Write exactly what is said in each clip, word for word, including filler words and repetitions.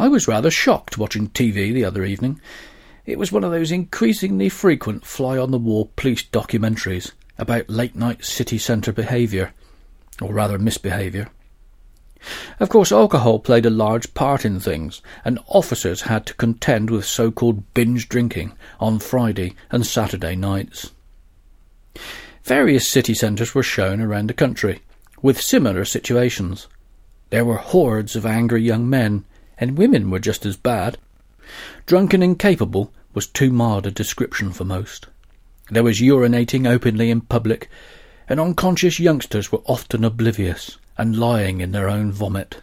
I was rather shocked watching T V the other evening. It was one of those increasingly frequent fly-on-the-wall police documentaries about late-night city centre behaviour, or rather misbehaviour. Of course, alcohol played a large part in things, and officers had to contend with so-called binge drinking on Friday and Saturday nights. Various city centres were shown around the country, with similar situations. There were hordes of angry young men, and women were just as bad. Drunk and incapable was too mild a description for most. There was urinating openly in public, and unconscious youngsters were often oblivious and lying in their own vomit.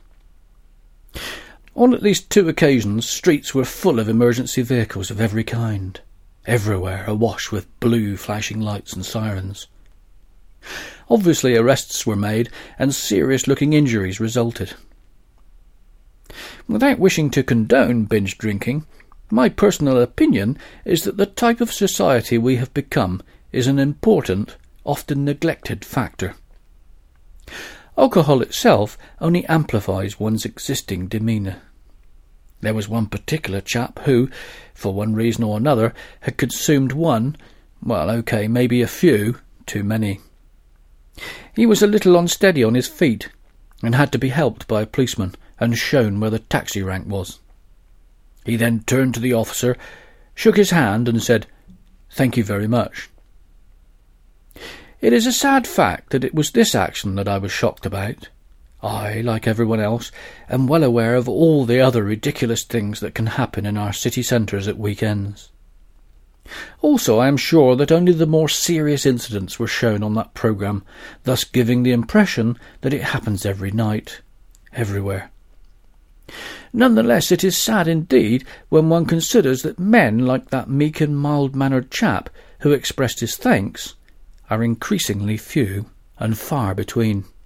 On at least two occasions, streets were full of emergency vehicles of every kind, everywhere awash with blue flashing lights and sirens. Obviously arrests were made, and serious-looking injuries resulted. Without wishing to condone binge drinking, my personal opinion is that the type of society we have become is an important, often neglected factor. Alcohol itself only amplifies one's existing demeanour. There was one particular chap who, for one reason or another, had consumed one, well, okay, maybe a few, too many. He was a little unsteady on his feet, and had to be helped by a policeman and shown where the taxi rank was. He then turned to the officer, shook his hand and said, "Thank you very much." It is a sad fact that it was this action that I was shocked about. I, like everyone else, am well aware of all the other ridiculous things that can happen in our city centres at weekends. Also, I am sure that only the more serious incidents were shown on that programme, thus giving the impression that it happens every night, everywhere. Nonetheless, it is sad indeed when one considers that men like that meek and mild-mannered chap who expressed his thanks are increasingly few and far between.